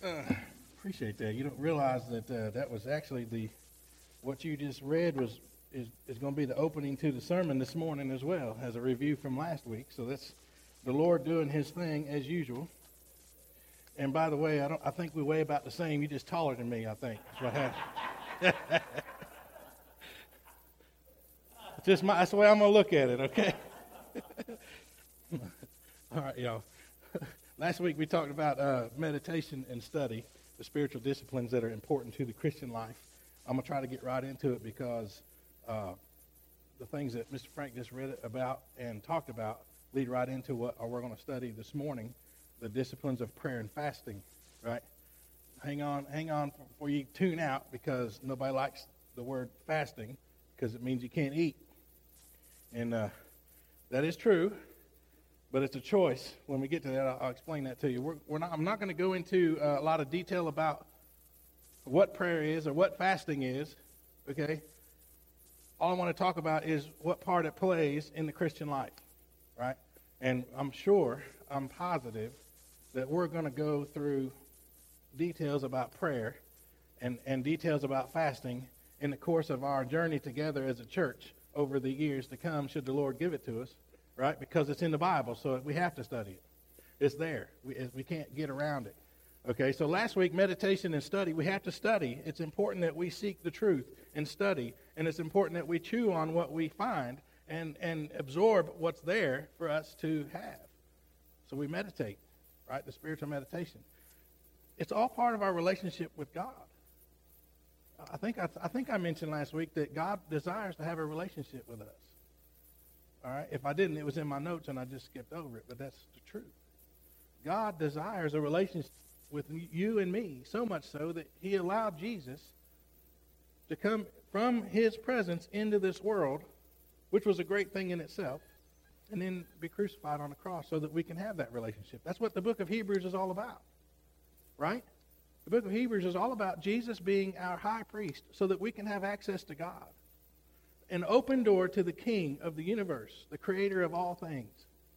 Appreciate that. You don't realize that that was actually what you just read is going to be the opening to the sermon this morning as well, as a review from last week. So that's the Lord doing His thing as usual. And by the way, I think we weigh about the same. You're just taller than me, I think. That's what happened. That's the way I'm going to look at it, okay? All right, y'all. Last week we talked about meditation and study, the spiritual disciplines that are important to the Christian life. I'm going to try to get right into it because the things that Mr. Frank just read about and talked about lead right into what we're going to study this morning, the disciplines of prayer and fasting, right? Hang on before you tune out, because nobody likes the word fasting because it means you can't eat. And that is true. But it's a choice. When we get to that, I'll explain that to you. I'm not going to go into a lot of detail about what prayer is or what fasting is, okay? All I want to talk about is what part it plays in the Christian life, right? And I'm positive that we're going to go through details about prayer and details about fasting in the course of our journey together as a church over the years to come, should the Lord give it to us. Right? Because it's in the Bible, so we have to study it. It's there. We can't get around it. Okay, so last week, meditation and study, we have to study. It's important that we seek the truth and study, and it's important that we chew on what we find and absorb what's there for us to have. So we meditate, right? The spiritual meditation. It's all part of our relationship with God. I think I mentioned last week that God desires to have a relationship with us. All right, if I didn't, it was in my notes and I just skipped over it, but that's the truth. God desires a relationship with you and me, so much so that He allowed Jesus to come from His presence into this world, which was a great thing in itself, and then be crucified on the cross so that we can have that relationship. That's what the book of Hebrews is all about, right? The book of Hebrews is all about Jesus being our high priest so that we can have access to God. An open door to the King of the universe, the creator of all things,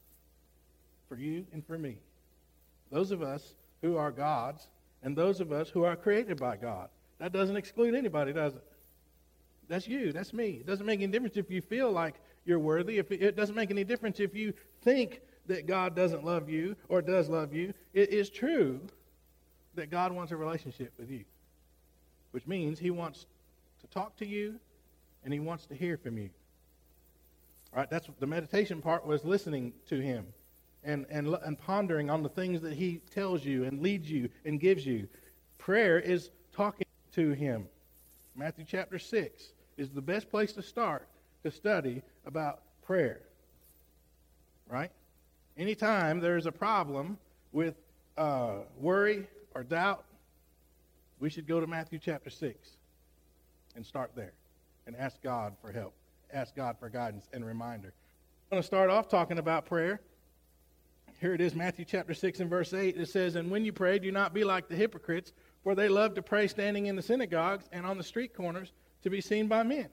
for you and for me. Those of us who are God's and those of us who are created by God. That doesn't exclude anybody, does it? That's you. That's me. It doesn't make any difference if you feel like you're worthy. It doesn't make any difference if you think that God doesn't love you or does love you. It is true that God wants a relationship with you, which means He wants to talk to you, and He wants to hear from you. All right, that's what the meditation part was, listening to Him and pondering on the things that He tells you and leads you and gives you. Prayer is talking to Him. Matthew chapter 6 is the best place to start to study about prayer. Right? Anytime there's a problem with worry or doubt, we should go to Matthew chapter 6 and start there. And ask God for help. Ask God for guidance and reminder. I'm going to start off talking about prayer. Here it is, Matthew chapter 6 and verse 8. It says, "And when you pray, do not be like the hypocrites, for they love to pray standing in the synagogues and on the street corners to be seen by men."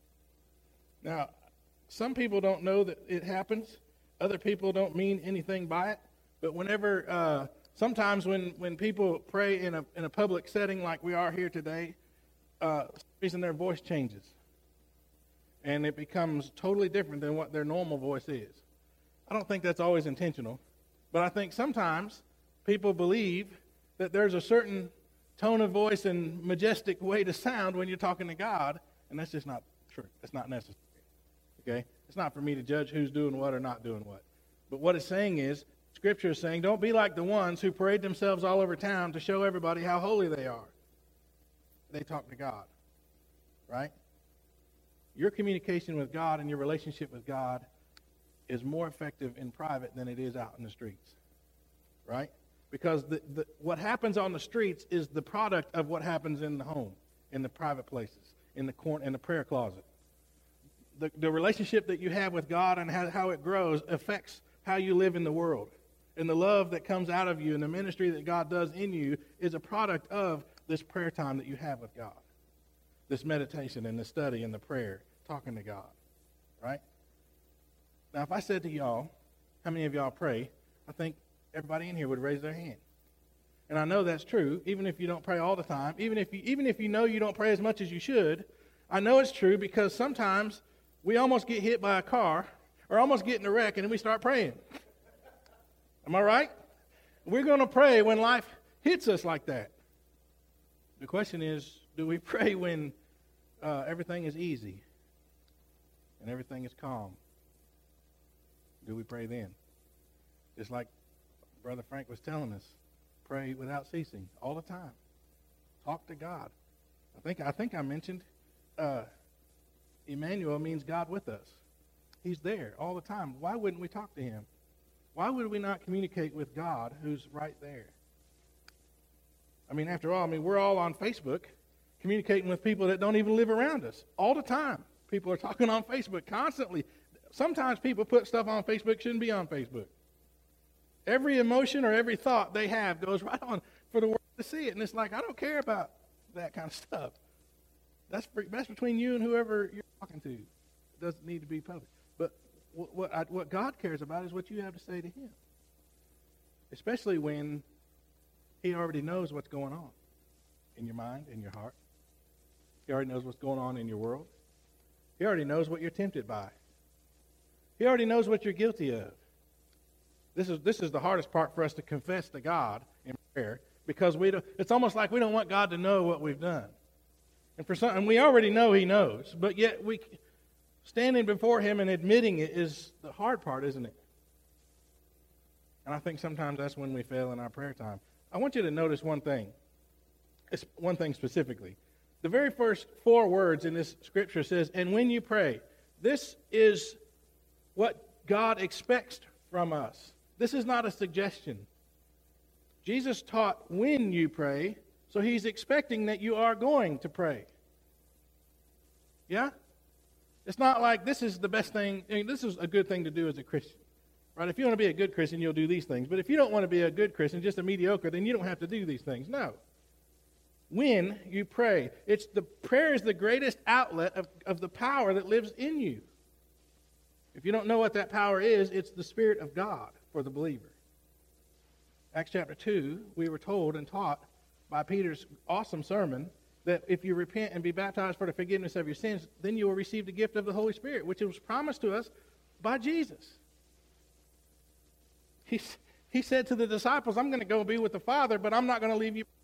Now, some people don't know that it happens. Other people don't mean anything by it. But sometimes when people pray in a public setting like we are here today, the reason their voice changes. And it becomes totally different than what their normal voice is. I don't think that's always intentional, but I think sometimes people believe that there's a certain tone of voice and majestic way to sound when you're talking to God, and that's just not true. That's not necessary, okay? It's not for me to judge who's doing what or not doing what. But what it's saying is, Scripture is saying, don't be like the ones who parade themselves all over town to show everybody how holy they are. They talk to God, right? Your communication with God and your relationship with God is more effective in private than it is out in the streets, right? Because what happens on the streets is the product of what happens in the home, in the private places, in the corner, in the prayer closet. The relationship that you have with God and how it grows affects how you live in the world. And the love that comes out of you and the ministry that God does in you is a product of this prayer time that you have with God. This meditation and the study and the prayer, talking to God, right? Now, if I said to y'all, how many of y'all pray, I think everybody in here would raise their hand. And I know that's true, even if you don't pray all the time, even if you know you don't pray as much as you should. I know it's true because sometimes we almost get hit by a car or almost get in a wreck and then we start praying. Am I right? We're going to pray when life hits us like that. The question is, do we pray when everything is easy and everything is calm? Do we pray then? Just like Brother Frank was telling us, pray without ceasing all the time. Talk to God. I think I mentioned Emmanuel means God with us. He's there all the time. Why wouldn't we talk to him? Why would we not communicate with God who's right there? I mean, after all, we're all on Facebook communicating with people that don't even live around us all the time. People are talking on Facebook constantly. Sometimes people put stuff on Facebook shouldn't be on Facebook. Every emotion or every thought they have goes right on for the world to see it. And it's like, I don't care about that kind of stuff. That's between you and whoever you're talking to. It doesn't need to be public. But what God cares about is what you have to say to him. Especially when he already knows what's going on in your mind, in your heart. He already knows what's going on in your world. He already knows what you're tempted by. He already knows what you're guilty of. This is the hardest part for us to confess to God in prayer because it's almost like we don't want God to know what we've done. And we already know he knows, but yet standing before him and admitting it is the hard part, isn't it? And I think sometimes that's when we fail in our prayer time. I want you to notice one thing. It's one thing specifically. The very first 4 words in this scripture says, and when you pray, this is what God expects from us. This is not a suggestion. Jesus taught when you pray, so he's expecting that you are going to pray. Yeah? It's not like this is the best thing. This is a good thing to do as a Christian. Right? If you want to be a good Christian, you'll do these things. But if you don't want to be a good Christian, just a mediocre, then you don't have to do these things. No. When you pray, prayer is the greatest outlet of the power that lives in you. If you don't know what that power is, it's the Spirit of God for the believer. Acts chapter 2, we were told and taught by Peter's awesome sermon that if you repent and be baptized for the forgiveness of your sins, then you will receive the gift of the Holy Spirit, which was promised to us by Jesus. He said to the disciples, I'm going to go be with the Father, but I'm not going to leave you.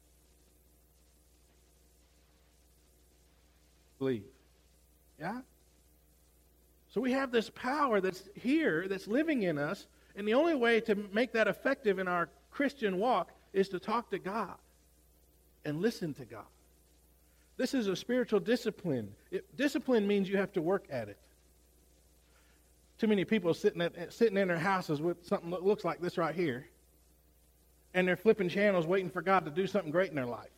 Believe. Yeah? So we have this power that's here, that's living in us, and the only way to make that effective in our Christian walk is to talk to God and listen to God. This is a spiritual discipline. Discipline means you have to work at it. Too many people sitting in their houses with something that looks like this right here, and they're flipping channels waiting for God to do something great in their life.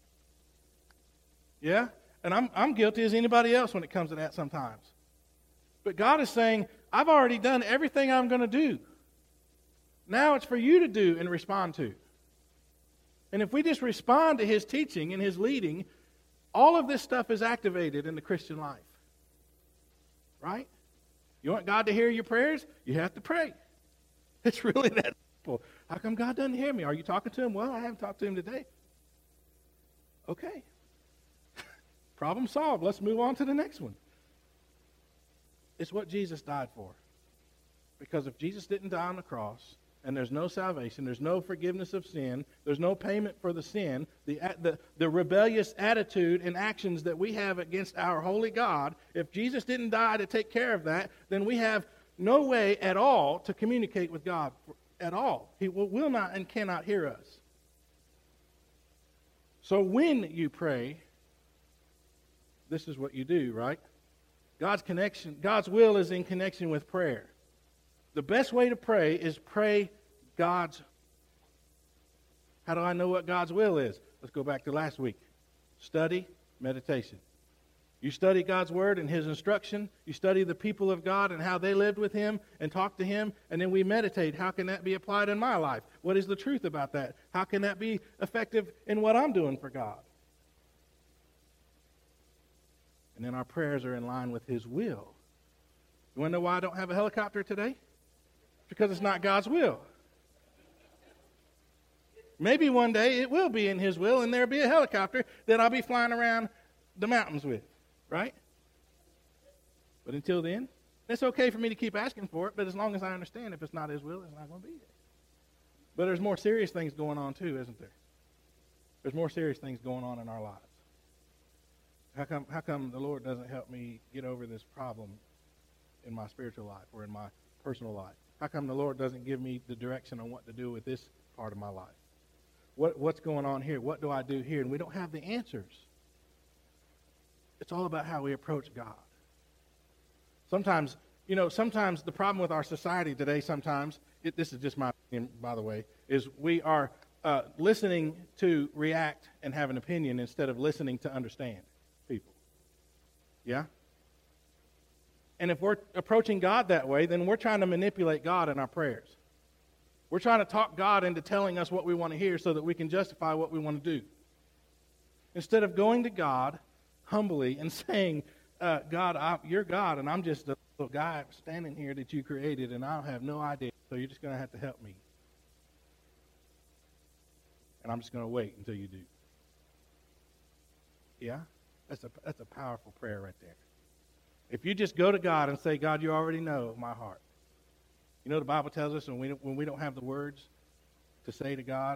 Yeah? And I'm guilty as anybody else when it comes to that sometimes. But God is saying, I've already done everything I'm going to do. Now it's for you to do and respond to. And if we just respond to his teaching and his leading, all of this stuff is activated in the Christian life. Right? You want God to hear your prayers? You have to pray. It's really that simple. How come God doesn't hear me? Are you talking to him? Well, I haven't talked to him today. Okay. Problem solved. Let's move on to the next one. It's what Jesus died for. Because if Jesus didn't die on the cross, and there's no salvation, there's no forgiveness of sin, there's no payment for the sin, the rebellious attitude and actions that we have against our holy God, if Jesus didn't die to take care of that, then we have no way at all to communicate with God at all. He will not and cannot hear us. So when you pray, this is what you do, right? God's will is in connection with prayer. The best way to pray is pray God's. How do I know what God's will is? Let's go back to last week. Study, meditation. You study God's word and his instruction. You study the people of God and how they lived with him and talked to him. And then we meditate. How can that be applied in my life? What is the truth about that? How can that be effective in what I'm doing for God? And then our prayers are in line with his will. You want to know why I don't have a helicopter today? Because it's not God's will. Maybe one day it will be in his will, and there'll be a helicopter that I'll be flying around the mountains with, right? But until then, it's okay for me to keep asking for it, but as long as I understand if it's not his will, it's not going to be there. But there's more serious things going on too, isn't there? There's more serious things going on in our lives. How come the Lord doesn't help me get over this problem in my spiritual life or in my personal life? How come the Lord doesn't give me the direction on what to do with this part of my life? What's going on here? What do I do here? And we don't have the answers. It's all about how we approach God. Sometimes the problem with our society today, this is just my opinion, by the way, is we are listening to react and have an opinion instead of listening to understand people. Yeah? And if we're approaching God that way, then we're trying to manipulate God in our prayers. We're trying to talk God into telling us what we want to hear so that we can justify what we want to do. Instead of going to God humbly and saying, God, you're God, and I'm just a little guy standing here that you created, and I have no idea, so you're just going to have to help me. And I'm just going to wait until you do. Yeah? That's a powerful prayer right there. If you just go to God and say, God, you already know my heart. You know the Bible tells us when we don't have the words to say to God,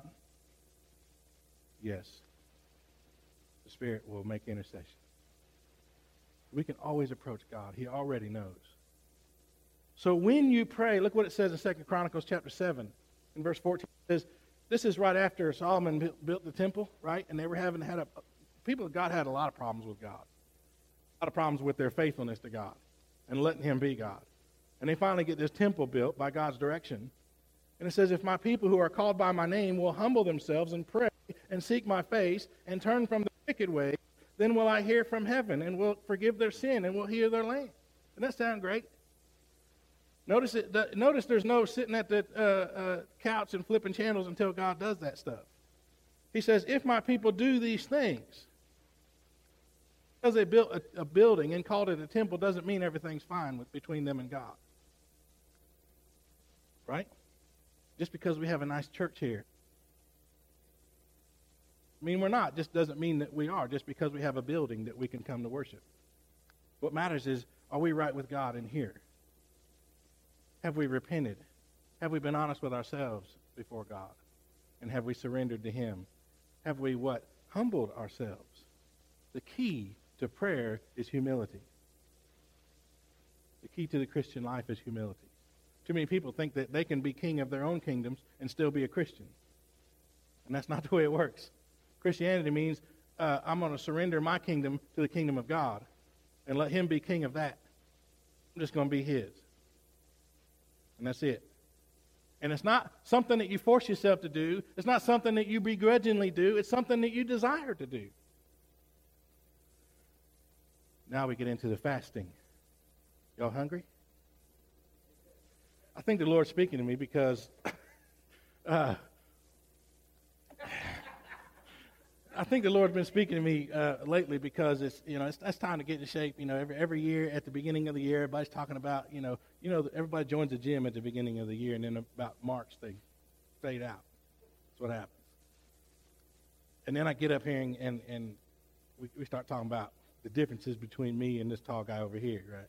yes, the Spirit will make intercession. We can always approach God. He already knows. So when you pray, look what it says in 2 Chronicles chapter 7. In verse 14, it says, this is right after Solomon built the temple, right? And they were people of God had a lot of problems with God. A lot of problems with their faithfulness to God and letting him be God. And they finally get this temple built by God's direction. And it says, if my people who are called by my name will humble themselves and pray and seek my face and turn from the wicked way, then will I hear from heaven and will forgive their sin and will heal their land. Doesn't that sound great? Notice there's no sitting at the couch and flipping channels until God does that stuff. He says, if my people do these things, because they built a building and called it a temple doesn't mean everything's fine between them and God. Right? Just because we have a nice church here. I mean, we're not. Just doesn't mean that we are, just because we have a building that we can come to worship. What matters is, are we right with God in here? Have we repented? Have we been honest with ourselves before God? And have we surrendered to him? Have we humbled ourselves? The key to prayer is humility. The key to the Christian life is humility. Too many people think that they can be king of their own kingdoms and still be a Christian. And that's not the way it works. Christianity means I'm going to surrender my kingdom to the kingdom of God and let him be king of that. I'm just going to be his. And that's it. And it's not something that you force yourself to do. It's not something that you begrudgingly do. It's something that you desire to do. Now we get into the fasting. Y'all hungry? I think the Lord's speaking to me because I think the Lord's been speaking to me lately because it's time to get in shape. Every year at the beginning of the year, everybody's talking about everybody joins the gym at the beginning of the year, and then about March they fade out. That's what happens. And then I get up here and we start talking about the differences between me and this tall guy over here, right?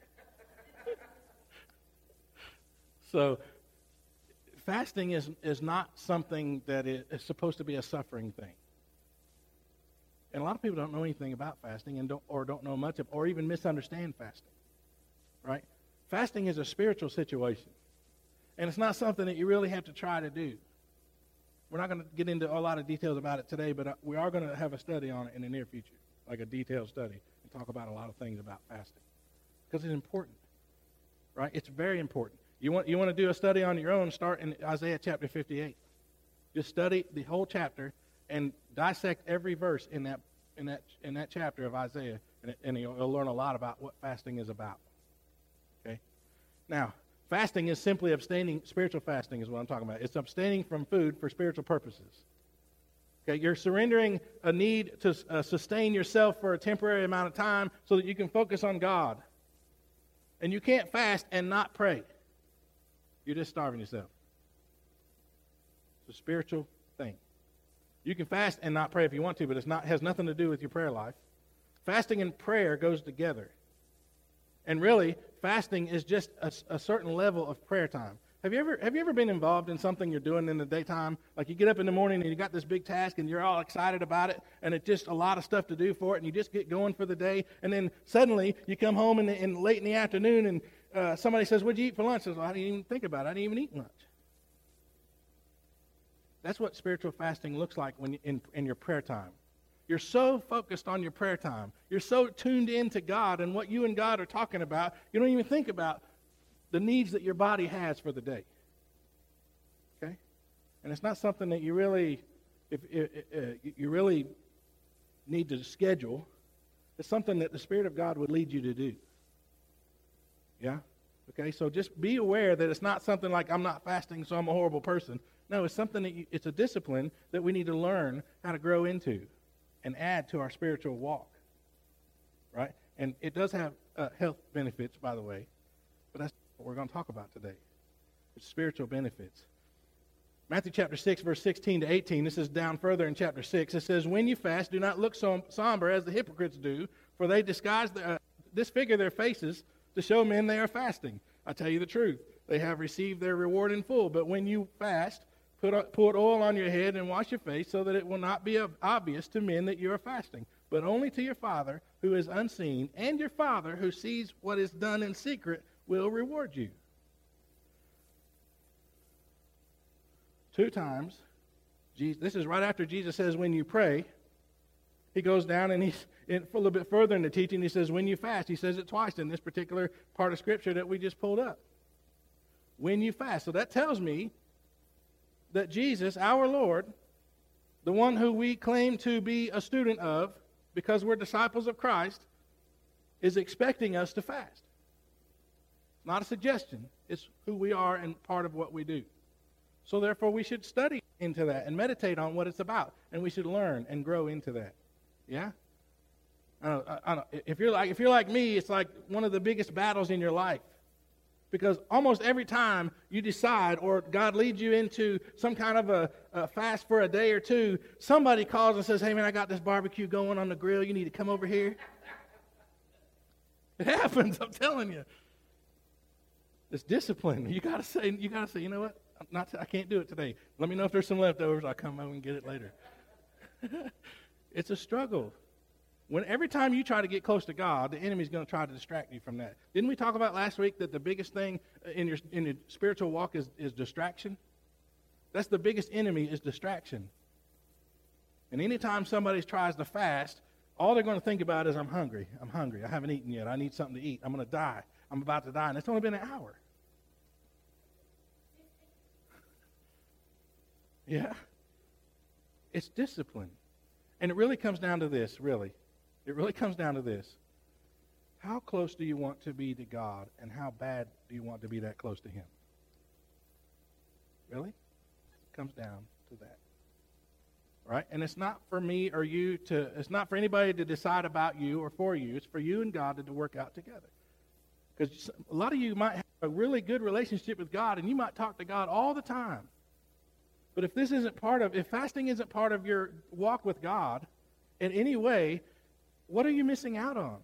So fasting is not something that is supposed to be a suffering thing. And a lot of people don't know anything about fasting and don't know much of, or even misunderstand fasting, right? Fasting is a spiritual situation, and it's not something that you really have to try to do. We're not going to get into a lot of details about it today, but we are going to have a study on it in the near future, like a detailed study, and talk about a lot of things about fasting, because it's important, right? It's very important. You want to do a study on your own, start in Isaiah chapter 58. Just study the whole chapter and dissect every verse in that chapter of Isaiah, and you'll learn a lot about what fasting is about. Okay? Now, fasting is simply abstaining. Spiritual fasting is what I'm talking about. It's abstaining from food for spiritual purposes. Okay, you're surrendering a need to sustain yourself for a temporary amount of time so that you can focus on God. And you can't fast and not pray. You're just starving yourself. It's a spiritual thing. You can fast and not pray if you want to, but it has nothing to do with your prayer life. Fasting and prayer goes together. And really, fasting is just a certain level of prayer time. Have you ever been involved in something you're doing in the daytime? Like you get up in the morning and you got this big task and you're all excited about it, and it's just a lot of stuff to do for it, and you just get going for the day, and then suddenly you come home in late in the afternoon and somebody says, "What'd you eat for lunch?" I says, "Well, I didn't even think about it. I didn't even eat lunch." That's what spiritual fasting looks like when in your prayer time. You're so focused on your prayer time. You're so tuned into God and what you and God are talking about, you don't even think about the needs that your body has for the day. Okay? And it's not something that you really, you really need to schedule. It's something that the Spirit of God would lead you to do. Yeah? Okay? So just be aware that it's not something like, I'm not fasting, so I'm a horrible person. No, it's something that it's a discipline that we need to learn how to grow into and add to our spiritual walk. Right? And it does have health benefits, by the way. But that's what we're going to talk about today. It's spiritual benefits. Matthew chapter 6, verse 16 to 18. This is down further in chapter 6. It says, "When you fast, do not look so somber as the hypocrites do, for they disfigure their faces to show men they are fasting. I tell you the truth, they have received their reward in full. But when you fast, put oil on your head and wash your face, so that it will not be obvious to men that you are fasting, but only to your Father who is unseen, and your Father who sees what is done in secret will reward you." 2 times, this is right after Jesus says, "When you pray," he goes down and he's a little bit further in the teaching. He says, "When you fast." He says it twice in this particular part of Scripture that we just pulled up. When you fast. So that tells me that Jesus, our Lord, the one who we claim to be a student of because we're disciples of Christ, is expecting us to fast. Not a suggestion. It's who we are and part of what we do. So therefore, we should study into that and meditate on what it's about, and we should learn and grow into that. Yeah? I don't, if you're like me, it's like one of the biggest battles in your life. Because almost every time you decide or God leads you into some kind of a fast for a day or two, somebody calls and says, "Hey man, I got this barbecue going on the grill. You need to come over here." It happens, I'm telling you. It's discipline. You gotta say, you know what? I can't do it today. Let me know if there's some leftovers. I'll come over and get it later. It's a struggle. Every time you try to get close to God, the enemy's going to try to distract you from that. Didn't we talk about last week that the biggest thing in your spiritual walk is distraction? That's the biggest enemy, is distraction. And anytime somebody tries to fast, all they're going to think about is, I'm hungry. I haven't eaten yet. I need something to eat. I'm going to die. I'm about to die. And it's only been an hour. Yeah. It's discipline. And it really comes down to this, really. It really comes down to this. How close do you want to be to God, and how bad do you want to be that close to Him? Really? It comes down to that. Right? And it's not for me or you it's not for anybody to decide about you or for you. It's for you and God to work out together. Because a lot of you might have a really good relationship with God, and you might talk to God all the time. But if fasting isn't part of your walk with God in any way, what are you missing out on?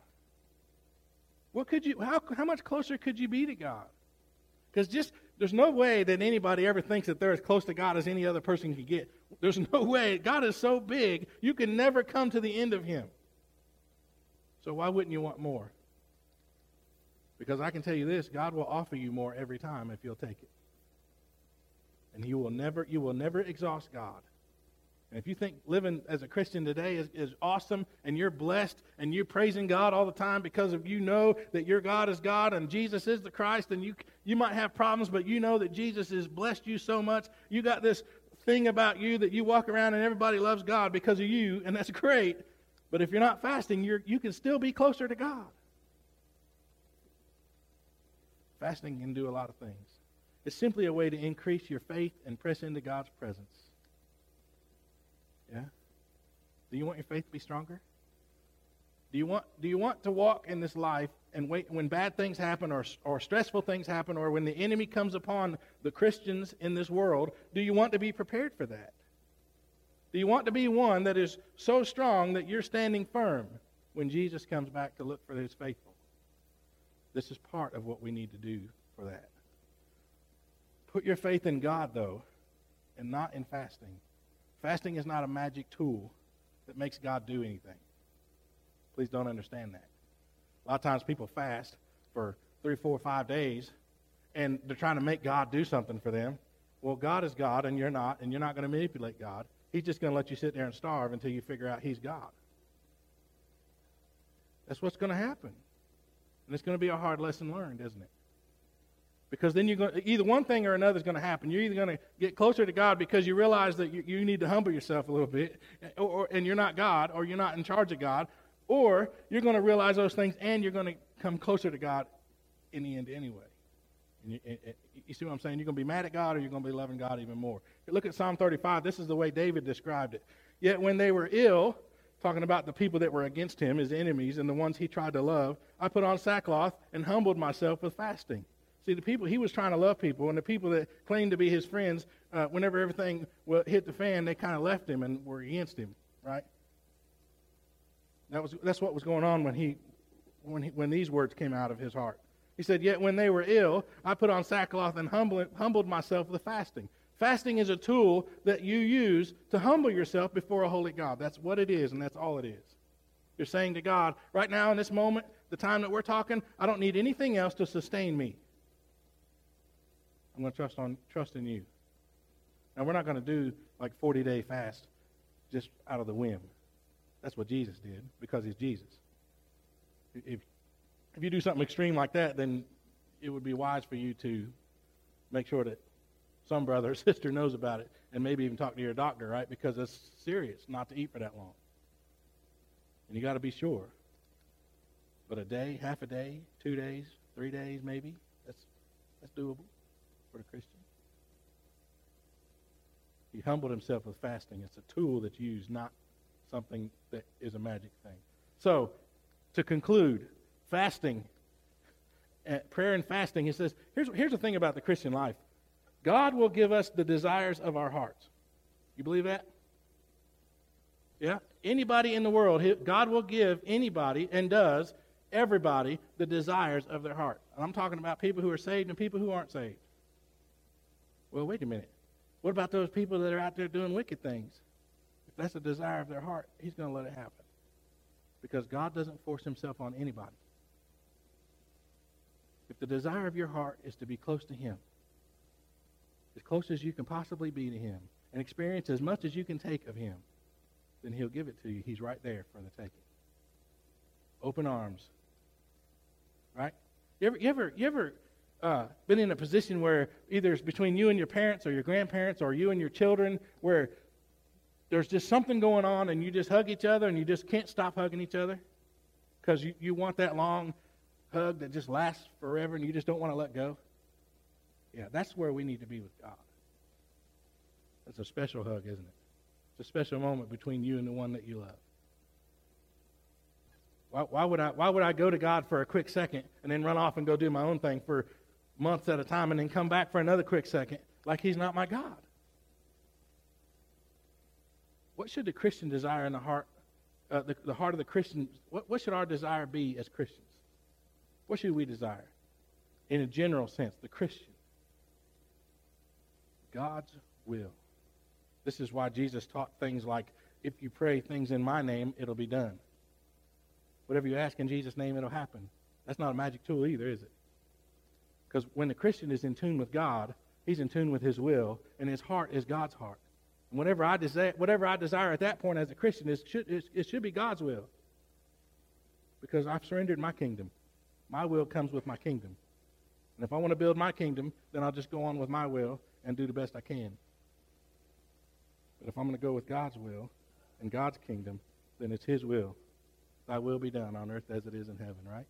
How much closer could you be to God? Because there's no way that anybody ever thinks that they're as close to God as any other person can get. There's no way. God is so big, you can never come to the end of Him. So why wouldn't you want more? Because I can tell you this, God will offer you more every time if you'll take it. And you will never exhaust God. And if you think living as a Christian today is awesome, and you're blessed, and you're praising God all the time because of you know that your God is God and Jesus is the Christ, and you might have problems, but you know that Jesus has blessed you so much. You got this thing about you that you walk around and everybody loves God because of you, and that's great. But if you're not fasting, you can still be closer to God. Fasting can do a lot of things. It's simply a way to increase your faith and press into God's presence. Yeah? Do you want your faith to be stronger? Do you want to walk in this life and wait when bad things happen or stressful things happen, or when the enemy comes upon the Christians in this world? Do you want to be prepared for that? Do you want to be one that is so strong that you're standing firm when Jesus comes back to look for his faithful? This is part of what we need to do for that. Put your faith in God, though, and not in fasting. Fasting is not a magic tool that makes God do anything. Please don't understand that. A lot of times people fast for 3, 4, 5 days, and they're trying to make God do something for them. Well, God is God, and you're not going to manipulate God. He's just going to let you sit there and starve until you figure out he's God. That's what's going to happen. And it's going to be a hard lesson learned, isn't it? Because then either one thing or another is going to happen. You're either going to get closer to God because you realize that you need to humble yourself a little bit, and you're not God, or you're not in charge of God, or you're going to realize those things and you're going to come closer to God in the end anyway. And you see what I'm saying? You're going to be mad at God, or you're going to be loving God even more. Look at Psalm 35. This is the way David described it. Yet when they were ill, talking about the people that were against him, his enemies, and the ones he tried to love, I put on sackcloth and humbled myself with fasting. See, the people, he was trying to love people, and the people that claimed to be his friends, whenever everything hit the fan, they kind of left him and were against him, right? That's what was going on when these words came out of his heart. He said, yet when they were ill, I put on sackcloth and humbled myself with fasting. Fasting is a tool that you use to humble yourself before a holy God. That's what it is, and that's all it is. You're saying to God, right now in this moment, the time that we're talking, I don't need anything else to sustain me. I'm going to trust in you. Now, we're not going to do like 40-day fast just out of the whim. That's what Jesus did, because he's Jesus. If you do something extreme like that, then it would be wise for you to make sure that some brother or sister knows about it, and maybe even talk to your doctor, right? Because it's serious not to eat for that long. And you got to be sure. But a day, half a day, 2 days, 3 days maybe, that's doable for the Christian. He humbled himself with fasting. It's a tool that's used, not something that is a magic thing. So, to conclude, fasting, prayer and fasting, he says, here's the thing about the Christian life. God will give us the desires of our hearts. You believe that? Yeah? Anybody in the world, God will give anybody, and does, everybody, the desires of their heart. And I'm talking about people who are saved and people who aren't saved. Well, wait a minute. What about those people that are out there doing wicked things? If that's a desire of their heart, he's going to let it happen. Because God doesn't force himself on anybody. If the desire of your heart is to be close to him, as close as you can possibly be to him, and experience as much as you can take of him, then he'll give it to you. He's right there for the taking. Open arms. Right? You ever been in a position where either it's between you and your parents, or your grandparents, or you and your children, where there's just something going on and you just hug each other and you just can't stop hugging each other because you want that long hug that just lasts forever and you just don't want to let go? Yeah, that's where we need to be with God. That's a special hug, isn't it? It's a special moment between you and the one that you love. Why would I go to God for a quick second and then run off and go do my own thing for months at a time and then come back for another quick second like he's not my God? What should the Christian desire in the heart, the heart of the Christian, what should our desire be as Christians? What should we desire? In a general sense, the Christian. God's will. This is why Jesus taught things like, if you pray things in my name, it'll be done. Whatever you ask in Jesus' name, it'll happen. That's not a magic tool either, is it? Because when the Christian is in tune with God, he's in tune with his will, and his heart is God's heart. And whatever I desire at that point as a Christian, it should be God's will. Because I've surrendered my kingdom. My will comes with my kingdom. And if I want to build my kingdom, then I'll just go on with my will and do the best I can. But if I'm going to go with God's will and God's kingdom, then it's his will. Thy will be done on earth as it is in heaven, right?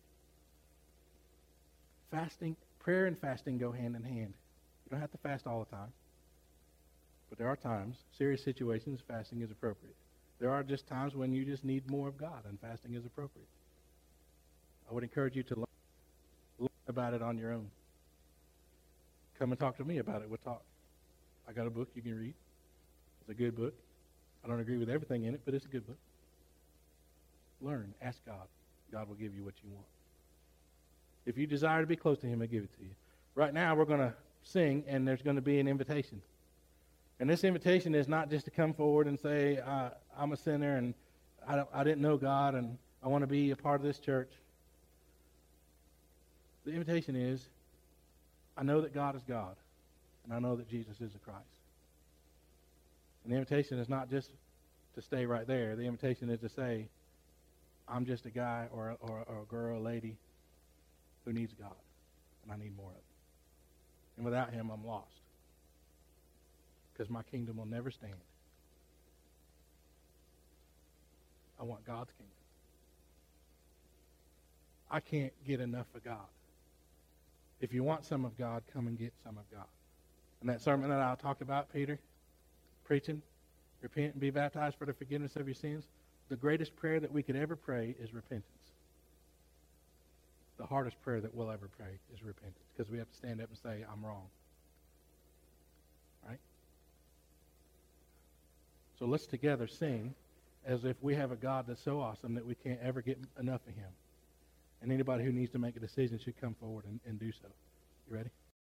Fasting, prayer and fasting go hand in hand. You don't have to fast all the time. But there are times, serious situations, fasting is appropriate. There are just times when you just need more of God, and fasting is appropriate. I would encourage you to learn about it on your own. Come and talk to me about it. We'll talk. I got a book you can read. It's a good book. I don't agree with everything in it, but it's a good book. Learn. Ask God. God will give you what you want. If you desire to be close to him, he'll give it to you. Right now, we're going to sing, and there's going to be an invitation. And this invitation is not just to come forward and say, I'm a sinner, and I didn't know God, and I want to be a part of this church. The invitation is, I know that God is God, and I know that Jesus is the Christ. And the invitation is not just to stay right there. The invitation is to say, I'm just a guy or a girl, a lady who needs God, and I need more of it. And without him, I'm lost, because my kingdom will never stand. I want God's kingdom. I can't get enough of God. If you want some of God, come and get some of God. And that sermon that I talked about, Peter, preaching, repent and be baptized for the forgiveness of your sins, the greatest prayer that we could ever pray is repentance. The hardest prayer that we'll ever pray is repentance, because we have to stand up and say, I'm wrong. Right? So let's together sing as if we have a God that's so awesome that we can't ever get enough of him. And anybody who needs to make a decision should come forward and do so. You ready?